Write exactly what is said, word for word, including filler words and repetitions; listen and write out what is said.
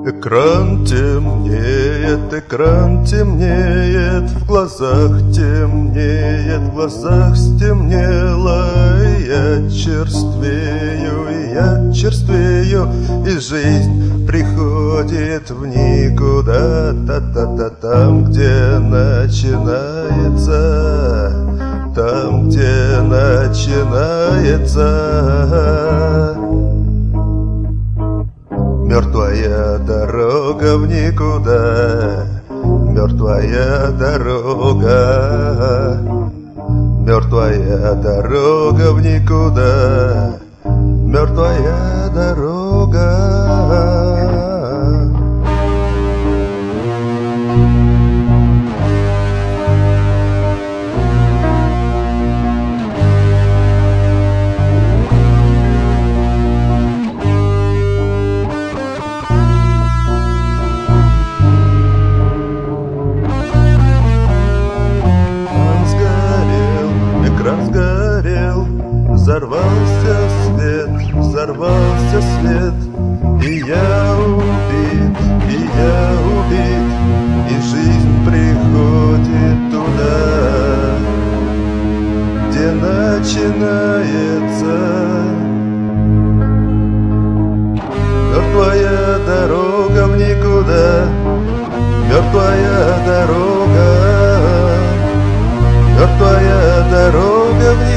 Экран темнеет, экран темнеет, в глазах темнеет, в глазах стемнело. И я черствею, и я черствею, и жизнь приходит в никуда. Та-та-та, там, где начинается, там, где начинается мертвая дорога в никуда, мертвая дорога, мертвая дорога в никуда, мертвая дорога. Взорвался свет, взорвался свет, и я убит, и я убит, и жизнь приходит туда, где начинается мертвая дорога в никуда, мертвая дорога, мертвая дорога в никуда.